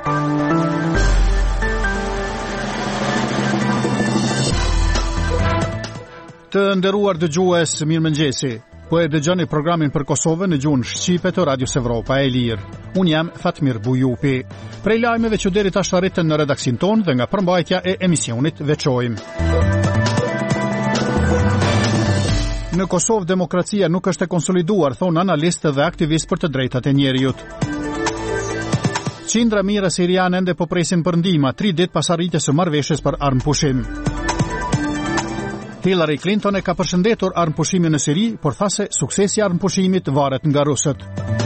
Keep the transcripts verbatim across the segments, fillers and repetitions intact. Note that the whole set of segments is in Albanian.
Të nderuar dëgjues, mirëmëngjesi. Po e dëgjoni programin për Kosovën në gjuhën shqipe të Radios Evropa e Lirë. Unë jam Fatmir Bujupi. Prej lajmeve që deri tash arritën në redaksin tonë dhe nga përmbajtja e emisionit veçojmë. Në Kosovë demokracia nuk është e konsoliduar, thonë analistë dhe aktivistë për të drejtat e njerëzit. Qindra mijëra sirianë ende po presin për ndihmë tri ditë pas arritjes së marrëveshjes për armëpushim. Hillary Clinton e ka përshëndetur armëpushimin në Siri, por tha se suksesi i armëpushimit varet nga rusët.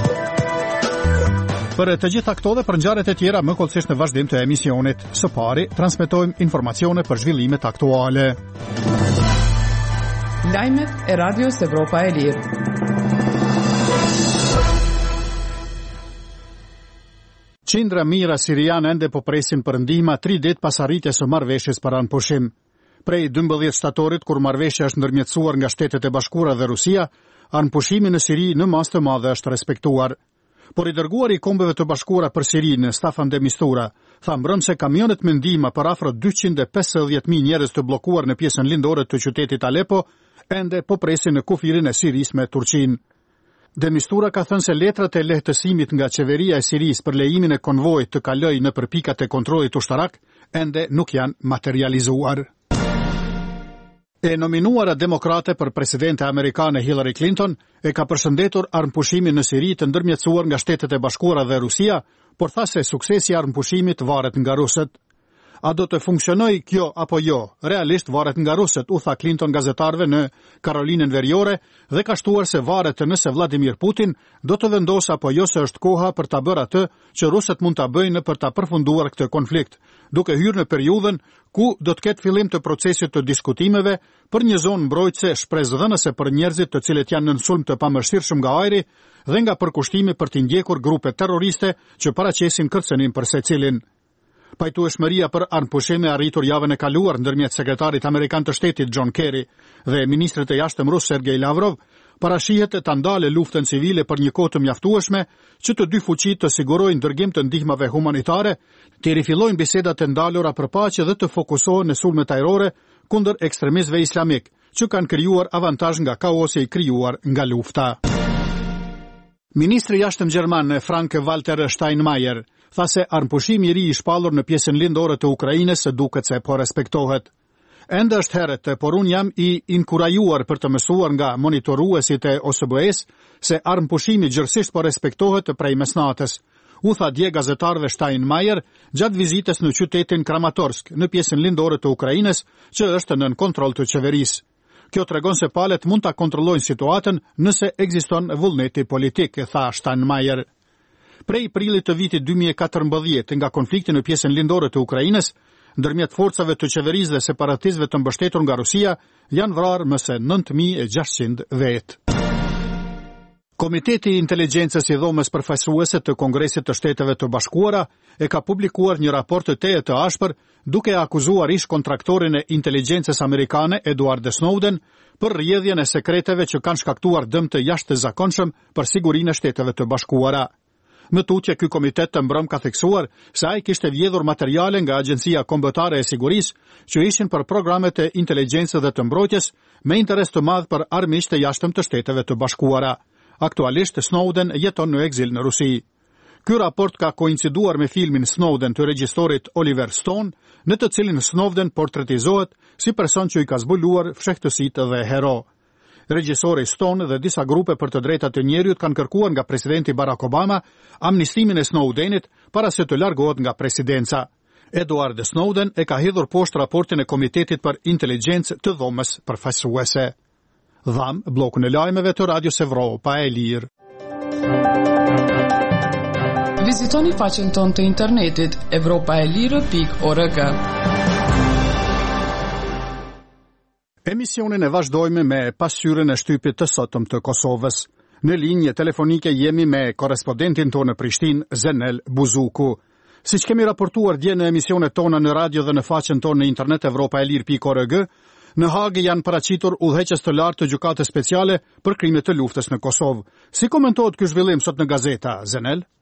Për të gjitha këto dhe për ngjarjet e tjera më kollësisht në vazhdim të emisionit. Së pari, transmetojmë informacione për zhvillimet aktuale. Lajmet e Radios Evropa e Lirë. Qindra mijëra sirianë ende po presin për ndihmë tri ditë pas arritjes së marrëveshjes për armëpushim. Prej dymbëdhjetë shtatorit, kur marrëveshja është ndërmjetësuar nga Shtetet e Bashkuara dhe Rusia, armëpushimi në Siri në masë të madhe është respektuar. Por i dërguari i Kombeve të Bashkuara për Sirinë, Staffan de Mistura, tha mbrëm se kamionet me ndihmë për afro dyqind e pesëdhjetë mijë njerëz të bllokuar në pjesën lindore të qytetit Aleppo, ende po presin në kufirin e Sirisë me Turqinë. De Mistura ka thënë se letrat e lehtësimit nga qeveria e Sirisë për lejimin e konvojit të kalojë nëpër pikat e kontrollit ushtarak ende nuk janë materializuar. E nominuara demokrate për presidente amerikane Hillary Clinton e ka përshëndetur armëpushimin në Siri të ndërmjetësuar nga Shtetet e Bashkuara dhe Rusia, por tha se suksesi i armëpushimit varet nga rusët. A do të funksionojë kjo apo jo? Realisht varet nga rusët, u tha Clinton gazetarëve në Karolinën Veriore dhe ka shtuar se varet nëse Vladimir Putin do të vendosë apo jo se është koha për ta bërë atë që rusët mund ta bëjnë për ta përfunduar këtë konflikt, duke hyrë në periudhën ku do të ketë fillim të procesit të diskutimeve për një zonë mbrojtëse shpresdhënëse për njerëzit të cilët janë në sulm të pamëshirshëm nga ajri dhe nga përkushtimi për t'i ndjekur grupe terroriste që paraqesin kërcënim për secilin. Pajtueshmëria për armëpushim e arritur javën e kaluar ndërmjet sekretarit amerikan të shtetit John Kerry dhe ministrit e jashtëm rus Sergej Lavrov parashihet të ndalë luftën civile për një kohë të mjaftueshme që të dy fuqitë të sigurojnë dërgim të ndihmave humanitare, të rifillojnë bisedat e ndalura për paqe dhe të fokusohen në sulmet ajrore kundër ekstremistëve islamik, që kanë krijuar avantazh nga kaosi i krijuar nga lufta. Ministri i jashtëm gjerman Frank-Walter Steinmeier tha se armëpushimi i ri i shpallur në pjesën lindore të Ukrainës së duket se po respektohet. Ende është herët, por unë jam i inkurajuar për të mësuar nga monitoruesit e O S B E-s se armëpushimi gjërësisht po respektohet prej mesnatës, u tha dje gazetarëve Steinmeier gjatë vizitës në qytetin Kramatorsk, në pjesën lindore të Ukrainës, që është nën kontroll të qeverisë. Kjo tregon se palët mund ta kontrollojnë situatën nëse ekziston vullneti politik, tha Steinmeier. Prej prillit të vitit dy mijë e katërmbëdhjetë nga konflikti në pjesën lindore të Ukrainës, ndërmjet forcave të qeverisë dhe separatistëve të mbështetur nga Rusia, janë vrarë më së nëntë mijë e gjashtëqind vetë. Komiteti i Inteligjencës i Dhomës Përfaqësuese të Kongresit të Shteteve të Bashkuara e ka publikuar një raport të teje të ashpër duke akuzuar ish kontraktorin e inteligjencës amerikane Edward Snowden për rrjedhjen e sekreteve që kanë shkaktuar dëm të jashtëzakonshëm për sigurinë e Shteteve të Bashkuara. Më tutje, ky komitet të mbrëm ka theksuar se ai kishte vjedhur materiale nga Agjencia Kombëtare e Sigurisë që ishin për programet e inteligjencës dhe të mbrojtjes me interes të madh për armiqtë e jashtëm të Shteteve të Bashkuara. Aktualisht Snowden jeton në ekzil në Rusi. Ky raport ka koinciduar me filmin Snowden të regjistorit Oliver Stone, në të cilin Snowden portretizohet si person që i ka zbuluar fshehtësitë dhe hero. Regjisori Stone dhe disa grupe për të drejtat e njerëzit kanë kërkuar nga presidenti Barack Obama amnistimin e Snowdenit para se të largohet nga presidenca. Edward Snowden e ka hedhur poshtë raportin e Komitetit për Inteligjencë të Dhomës Përfaqësuese. Dham, blokun e lajmeve të Radios Evropa e Lirë. Vizitoni faqen tonë të internetit evropaelire pikë org. Emisionin e vazhdojmë me pasqyrën e shtypit të sotëm të Kosovës. Në linje telefonike jemi me korespondentin tonë në Prishtinë, Zenel Buzuku. Siç kemi raportuar dje në emisionet tona në radio dhe në faqen tonë në internet evropaelir pikë org, në Hagë janë paraqitur udhëheqës të lartë të gjykatës speciale për krimet të luftës në Kosovë. Si komentohet ky zhvillim sot në gazeta, Zenel? Po,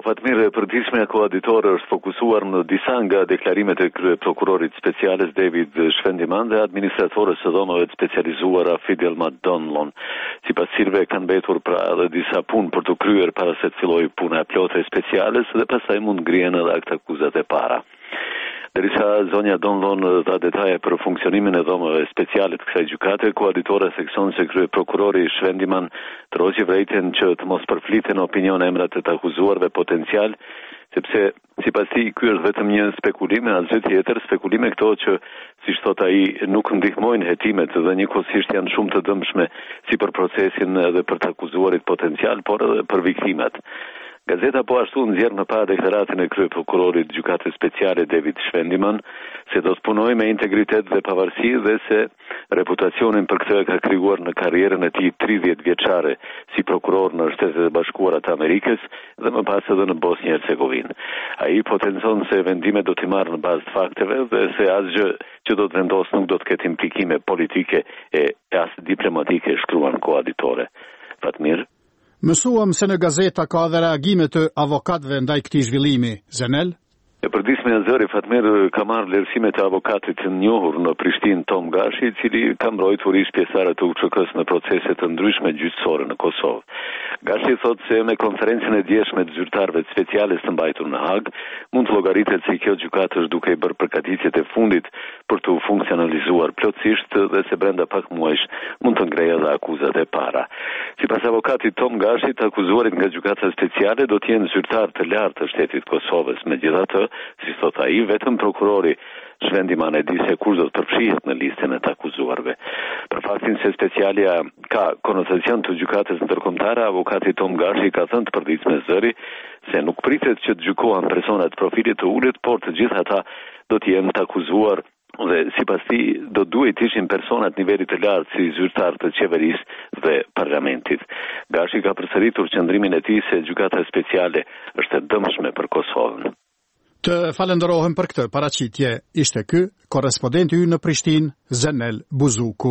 Fatmir, përditshmja koauditor është fokusuar në disa nga deklarimet e krye prokurorit speciales David Shvendiman dhe administratorës së dhomave të specializuara Fidelma Donlon. Sipas cilëve kanë mbetur pra edhe disa punë për të kryer para se të fillojë puna e plotë e speciales dhe pastaj mund ngrihen edhe akt akuzat e para. Derisa zonja Donlon dha detaje për funksionimin e dhomave speciale të kësaj gjykate, koauditora seksion se krye prokurori Shvendiman troqi vërejtjen që të mos përfliten opinion emrat të të akuzuarve potencial, sepse sipas tij ky është vetëm një spekulim, asgjë tjetër, spekulime këto që, siç thot ai, nuk ndihmojnë hetimet dhe njëkohësisht janë shumë të dëmshme si për procesin edhe për të akuzuarit potencial, por edhe për viktimat. Gazeta po ashtu nxjerr më parë deklaratën e krye prokurorit gjykatës speciale David Shvendiman se do të punojë me integritet dhe pavarësi dhe se reputacionin për këtë ka krijuar në karrierën e tij tridhjetë vjeçare si prokuror në Shtetet e Bashkuara të Amerikës dhe më pas edhe në Bosnjë Hercegovinë. Ai potencon se vendimet do t'i marrë në bazë të fakteve dhe se asgjë që do të vendosë nuk do të ketë implikime politike e as diplomatike, shkruan koauditore. Fatmir. Mësuam se në gazeta ka dhe reagime të avokatëve ndaj këtij zhvillimi. Zenel? E përditshmja Zëri Fatmir ka marrë vlerësime të avokatit të njohur në Prishtinë Tom Gashi, i cili ka mbrojtur ish pjesëtar të U Ç K-s në procese të ndryshme gjyqësore në Kosovë. Gashi thotë se me konferencën e djeshme të zyrtarëve të speciales të mbajtur në Hag, mund të llogaritet se kjo gjykatë është duke i bërë përgatitjet e fundit për të funksionalizuar plotësisht dhe se brenda pak muajsh mund të ngrejë edhe akuzat e para. Sipas avokatit Tom Gashi, të akuzuarit nga gjykata speciale do të jenë zyrtar të lartë të shtetit Kosovës. Megjithatë, si thot ai, vetëm prokurori Shvendiman e di se kush do të përfshihet në listën e të akuzuarve. Për faktin se specialia ka konotacion të gjykatës ndërkombëtare, avokati Tom Gashi ka thënë të përditshme Zëri se nuk pritet që të gjykohen persona të profilit të ulët, por të gjithë ata do të jenë të akuzuar dhe sipas tij do duhet të ishin persona të nivelit të lartë si zyrtar të qeverisë dhe parlamentit. Gashi ka përsëritur qëndrimin e tij se gjykata speciale është e dëmshme për Kosovën. Të falenderohem për këtë paraqitje. Ishte ky korrespondenti ynë në Prishtinë, Zenel Buzuku.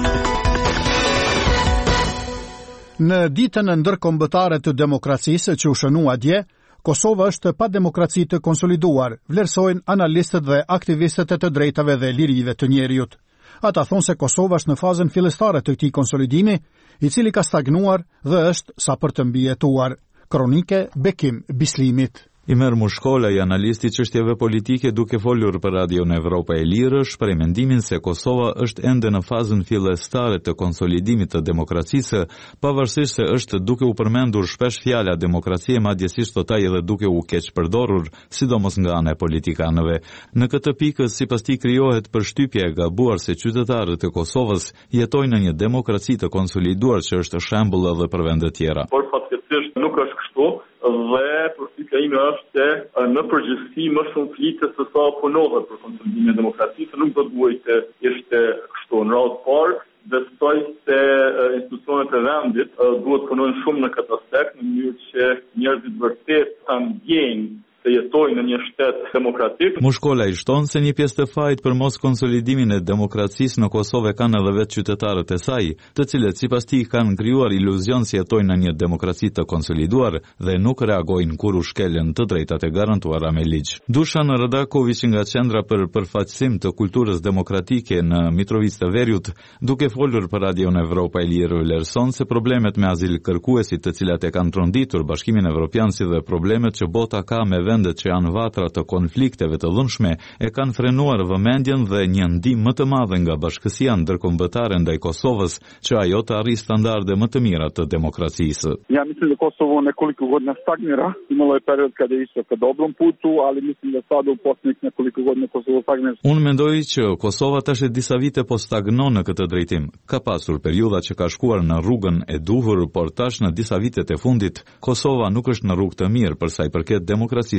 Në ditën e ndërkombëtare të demokracisë që u shënua dje, Kosova është pa demokraci të konsoliduar, vlerësojnë analistët dhe aktivistët e të drejtave dhe lirive të njerëzit. Ata thonë se Kosova është në fazën fillestare të këtij konsolidimi, i cili ka stagnuar dhe është sa për të mbijetuar. Kronike Bekim Bislimit. Imer Mushkola, i analisti çështjeve politike, duke folur për Radion Evropa e Lirë, shpreh mendimin se Kosova është ende në fazën fillestare të konsolidimit të demokracisë, pavarësisht se është duke u përmendur shpesh fjala demokracie, madjesisht thot ai edhe duke u keq përdorur, sidomos nga ana e politikanëve. Në këtë pikë, sipas tij, krijohet përshtypja e gabuar se qytetarët e Kosovës jetojnë në një demokraci të konsoliduar që është shembull edhe për vende tjera. Por fatkeqësisht nuk është kështu. Dhe përfitja ime është se në përgjithësi më shumë flitet se sa punohet për konsolidimin e demokracisë, nuk do të duhet të ishte kështu. Në radhë parë, besoj se institucionet e vendit duhet punojnë shumë në këtë aspekt, në mënyrë që njerëzit vërtet ta ndjejnë se jetojnë në një shtet demokratik. Mushkola i shton se një pjesë të fajit për mos konsolidimin e demokracisë në Kosovë kanë edhe vetë qytetarët e saj, të cilët sipas tij kanë krijuar iluzion se jetojnë në një demokraci të konsoliduar dhe nuk reagojnë kur u shkelen të drejtat e garantuara me ligj. Dušan Radaković nga Qendra për përfaqësim të kulturës demokratike në Mitrovicë të Veriut, duke folur për Radion Evropa e Lirë, vlerëson se problemet me azil kërkuesit të cilat e kanë tronditur Bashkimin Evropian si dhe problemet që bota ka me vendet që janë vatra të konflikteve të dhunshme e kanë frenuar vëmendjen dhe një ndihmë më të madhe nga bashkësia ndërkombëtare ndaj Kosovës që ajo të arrijë standarde më të mira të demokracisë. Ja mislim da Kosovo nekoliko godina stagnira. Imalo je period kada je išlo ka dobrom putu, ali mislim da sada u posljednjih nekoliko godina Kosovo stagnira. Unë mendoj që Kosova tash e disa vite po stagnon në këtë drejtim. Ka pasur periudha që ka shkuar në rrugën e duhur, por tash në disa vitet e fundit Kosova nuk është në rrugë të mirë për sa i përket demokracisë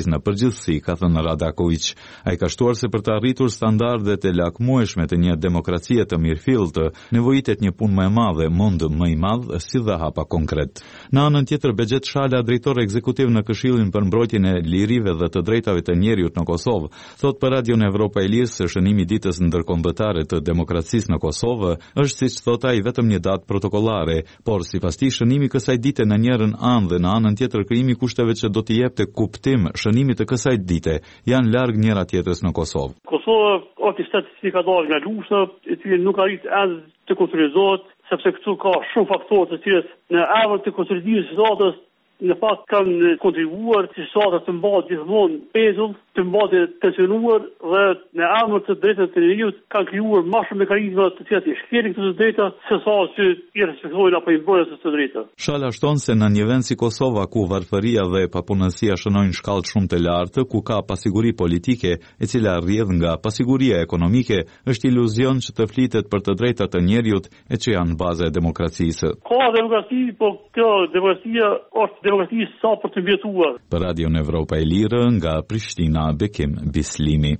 në përgjithësi, ka thënë Radaković. Ai ka shtuar se për të arritur standardet e lakmueshme të një demokracie të mirëfillt, nevojitet një punë më e madhe, mund më i madh, si dhe hapa konkret. Në anën tjetër, Begjet Shala, drejtor ekzekutiv në Këshillin për mbrojtjen e lirive dhe të drejtave të njerëzit në Kosovë, thot për Radion Evropa e Lirë se shënimi i ditës ndërkombëtare të demokracisë në Kosovë është, siç thot ai, vetëm një datë protokollare, por sipas tij shënimi i kësaj dite në njërin anë dhe në anën tjetër krijimi kushteve që do t'i jepte kuptim shënimit të kësaj dite janë larg njëra tjetrës në Kosovë. Kosova është shtet që ka dalë nga lufta, e cili nuk arrit as të konsolidohet, sepse këtu ka shumë faktorë të cilët në emër të konsolidimit të statës në fakt kanë kontribuar që stata të mbahet gjithmonë pezull, të mbahet tensionuar dhe në emër të drejtave të njerëzit kanë krijuar më shumë mekanizma të cilat i shkelin këto drejta se sa që i respektojnë apo i bojnë këto drejta. Shala shton se në një vend si Kosova ku varfëria dhe papunësia shënojnë shkallë shumë të lartë, ku ka pasiguri politike e cila rrjedh nga pasiguria ekonomike, është iluzion që të flitet për të drejtat të njerëzit e që janë baza e demokracisë. Ka demokraci, po kjo demokracia është demokraci sa për të mbjetuar. Për Radion Evropa e Lirë nga Prishtina, Bekim Bislimi.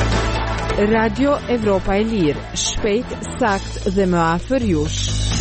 Radio Evropa e Lirë, shpejt, sakt dhe më afër jush.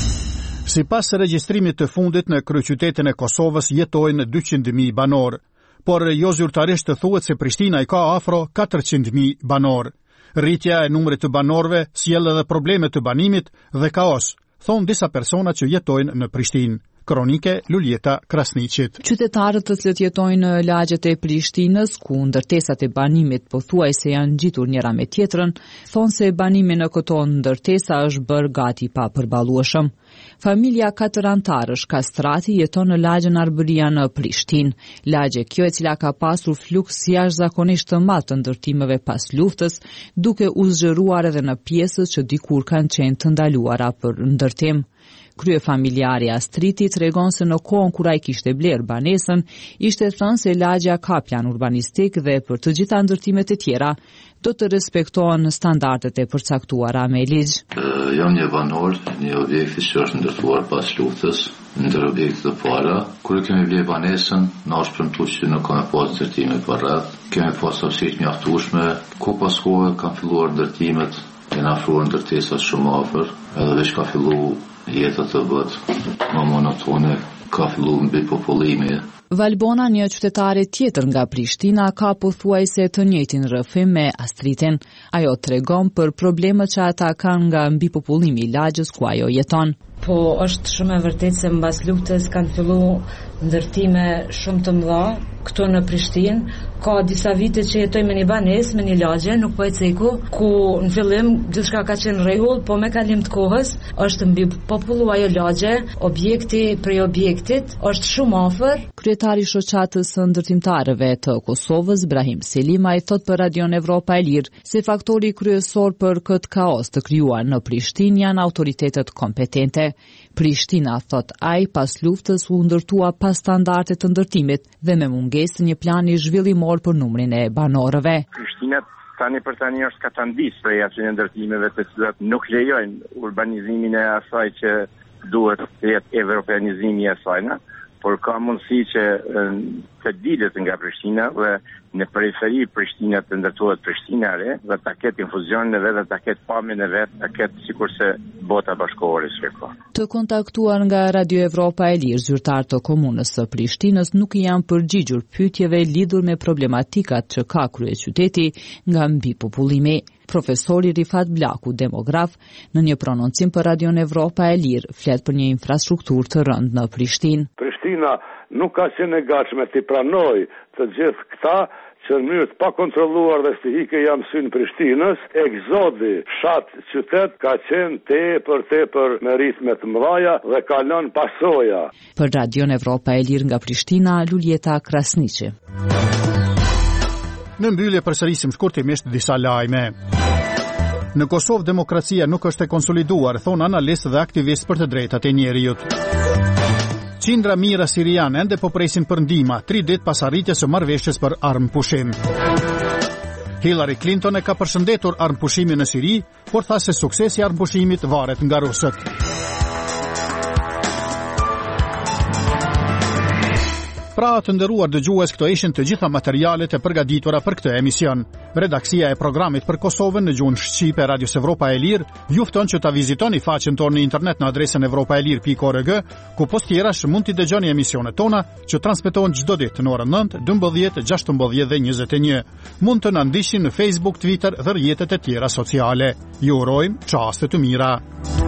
Sipas regjistrimit të fundit në kryeqytetin e Kosovës jetojnë dyqind mijë banor, por jo zyrtarisht të thuhet se Prishtina i ka afro katërqind mijë banor. Rritja e numrit të banorëve sjell edhe probleme të banimit dhe kaos, thon disa persona që jetojnë në Prishtinë. Kronike Luljeta Krasniqit. Qytetarët të cilët jetojnë në lagjet e Prishtinës, ku ndërtesat e banimit pothuajse janë ngjitur njëra me tjetrën, thonë se banimi në këto ndërtesa është bërë gati pa përballueshëm. Familja katër antarësh Kastrati jeton në lagjen Arbëria në Prishtinë. Lagje kjo e cila ka pasur fluks jashtëzakonisht të madh të ndërtimeve pas luftës, duke u zgjeruar edhe në pjesët që dikur kanë qenë të ndaluara për ndërtim. Krye familjari Astriti tregon se në kohën kur ai kishte bler banesën, ishte thënë se lagja ka plan urbanistik dhe për të gjitha ndërtimet e tjera do të respektohen standardet e përcaktuara me ligj. Jam një banor, një objekti që është ndërtuar pas luftës, ndër objekte të para. Kur kemi bler banesën, na është premtuar që nuk ka pas ndërtime për rreth. Kemi pas arsye të mjaftueshme, ku pas kohë kanë filluar ndërtimet, janë afruar ndërtesat shumë afër, edhe veç ka filluar jeta të bëhet më monotone, ka filluar mbi popullimi. Valbona, një qytetare tjetër nga Prishtina, ka pothuajse të njëjtin rrëfim me Astritin. Ajo tregon për problemet që ata kanë nga mbipopullimi i lagjës ku ajo jeton. Po është shumë e vërtetë se mbas luftës kanë filluar ndërtime shumë të mëdha këtu në Prishtinë. Ka disa vite që jetojmë me një banesë, me një lagje, nuk po e ceku, ku në fillim gjithçka ka qenë rregull, po me kalim të kohës është mbi populluar ajo lagje, objekti prej objektit është shumë afër. Kryetari i shoqatës së ndërtimtarëve të Kosovës, Brahim Selima, i thot për Radion Evropa e Lirë se faktori kryesor për këtë kaos të krijuar në Prishtinë janë autoritetet kompetente. Prishtina, thot ai, pas luftës u ndërtua pas standardet të ndërtimit dhe me mungesë një plani zhvillimor për numrin e banorëve. Prishtina tani për tani është katandis prej atyre ndërtimeve të cilat nuk lejojnë urbanizimin e asaj që duhet të jetë evropianizimi i asaj, por ka mundësi që të dilet nga Prishtina dhe në periferi Prishtina të ndërtohet Prishtina re dhe ta ketë infuzionin e vet dhe ta ketë pamjen e vet, ta ketë sikurse bota bashkëkohore që ka. Të kontaktuar nga Radio Evropa e Lirë, zyrtar të komunës së Prishtinës nuk i janë përgjigjur pyetjeve lidhur me problematikat që ka kryeqyteti nga mbipopullimi. Profesori Rifat Blaku, demograf, në një prononcim për Radion Evropa e Lirë, flet për një infrastrukturë të rëndë në Prishtinë. Prishtina nuk ka qenë e gatshme të pranoj të gjithë këta që në mënyrë të pakontrolluar dhe stihike janë synë Prishtinës, egzodi fshat qytet ka qenë tepër tepër me ritme të mëdha dhe ka lënë pasoja. Për Radion Evropa e Lirë nga Prishtina, Luljeta Krasniqi. Në mbyllje përsërisim shkurtimisht disa lajme. Në Kosovë demokracia nuk është e konsoliduar, thon analistë dhe aktivistë për të drejtat e njerëzit. Qindra mijëra sirianë ende po presin për ndihmë tri ditë pas arritjes së marrëveshjes për armëpushim. Hillary Clinton e ka përshëndetur armëpushimin në Siri, por tha se suksesi i armëpushimit varet nga rusët. Pra të nderuar dëgjues, këto ishin të gjitha materialet e përgatitura për këtë emision. Redaksia e programit për Kosovën në gjuhën shqipe e Radios Evropa e Lirë ju fton që ta vizitoni faqen tonë në internet në adresën evropaelir pikë org, ku post tjerash mund t'i dëgjoni emisionet tona që transmetohen çdo ditë në orën nëntë, dymbëdhjetë, gjashtëmbëdhjetë dhe njëzet e një. Mund të na ndiqni në Facebook, Twitter dhe rrjetet e tjera sociale. Ju urojmë çaste të mira.